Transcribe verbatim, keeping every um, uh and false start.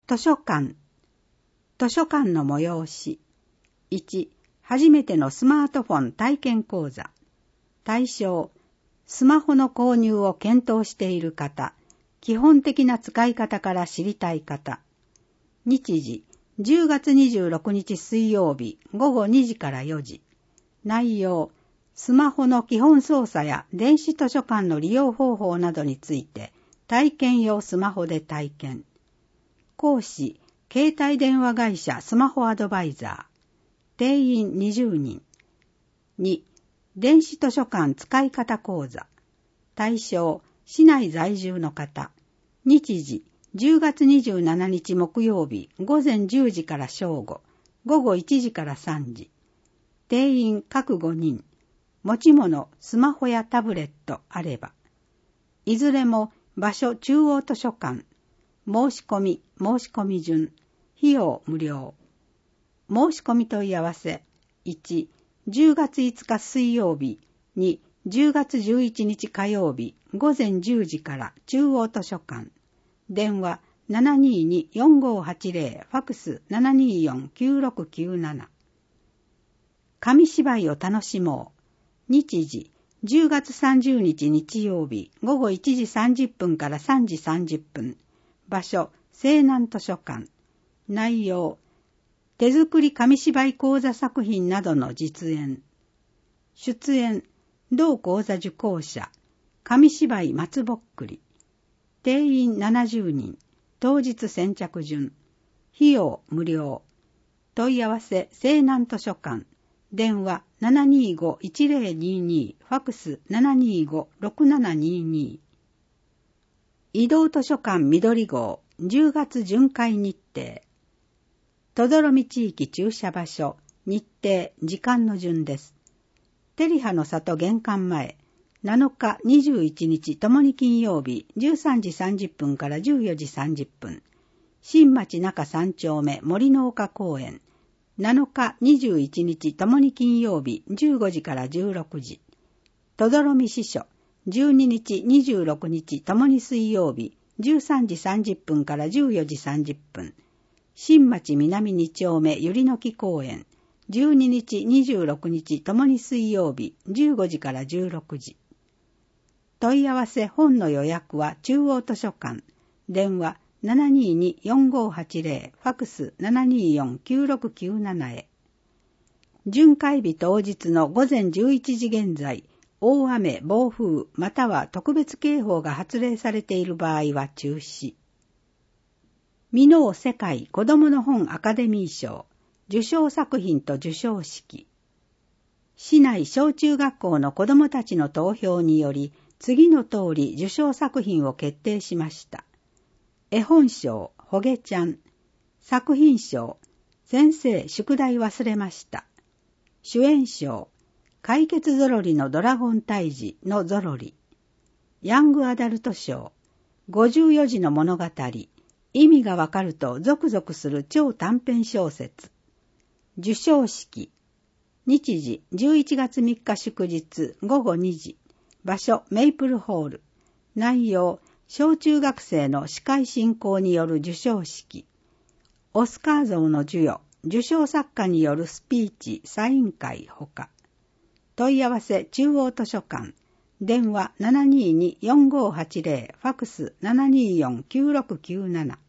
図書館。図書館の催し。いち. 初めてのスマートフォン体験講座。対象。スマホの購入を検討している方。基本的な使い方から知りたい方。日時。じゅうがつにじゅうろくにち水曜日ごごにじからよじ。内容。スマホの基本操作や電子図書館の利用方法などについて体験用スマホで体験。講師。携帯電話会社スマホアドバイザー。定員にじゅうにん。に. 電子図書館使い方講座。対象。市内在住の方。日時。じゅうがつにじゅうしちにち木曜日ごぜんじゅうじから正午、ごごいちじからさんじ。定員各ごにん。持ち物、スマホやタブレットあれば。いずれも場所中央図書館。申し込み、申し込み順。費用無料。申し込み問い合わせ。いち. じゅうがついつか水曜日。に. じゅうがつじゅういちにち火曜日ごぜんじゅうじから中央図書館。電話 ななにーにーよんごーはちぜろ ファクス ななにーよんきゅうろくきゅうなな。紙芝居を楽しもう。日時。じゅうがつさんじゅうにち日曜日ごごいちじさんじゅっぷんからさんじさんじゅっぷん。場所西南図書館。内容。手作り紙芝居講座作品などの実演。出演。同講座受講者。紙芝居松ぼっくり。定員ななじゅうにん。当日先着順。費用無料。問い合わせ西南図書館。電話 ななにーごーいちぜろにーにー ファクス ななにーごーろくななにーにー。移動図書館緑号じゅうがつ巡回日程。とどろみ地域駐車場所、日程、時間の順です。照葉の里玄関前。なのかにじゅういちにちともに金曜日じゅうさんじさんじゅっぷんからじゅうよじさんじゅっぷん。新町中三丁目森の丘公園。なのかにじゅういちにちともに金曜日じゅうごじからじゅうろくじ。とどろみ支所。じゅうににちにじゅうろくにちともに水曜日じゅうさんじさんじゅっぷんからじゅうよじさんじゅっぷん。新町南に丁目ゆりの木公園。じゅうににちにじゅうろくにちともに水曜日じゅうごじからじゅうろくじ。問い合わせ本の予約は中央図書館。電話 ななにーにーよんごーはちぜろ ファクス ななにーよんきゅうろくきゅうなな へ。巡回日当日のごぜんじゅういちじ現在、大雨、暴風または特別警報が発令されている場合は中止。箕面世界子どもの本アカデミー賞受賞作品と授賞式。市内小中学校の子どもたちの投票により次の通り受賞作品を決定しました。絵本賞、ほげちゃん。作品賞、先生宿題忘れました。主演賞、解決ぞろりのドラゴン退治のぞろり。ヤングアダルト賞、ごじゅうよじの物語。意味がわかるとゾクゾクする超短編小説。授賞式。日時じゅういちがつみっか祝日ごごにじ。場所メイプルホール。内容小中学生の司会進行による授賞式。オスカー像の授与、受賞作家によるスピーチ、サイン会ほか。問い合わせ中央図書館。電話 ななにーにーよんごーはちぜろ ファクス ななにーよんきゅうろくきゅうなな。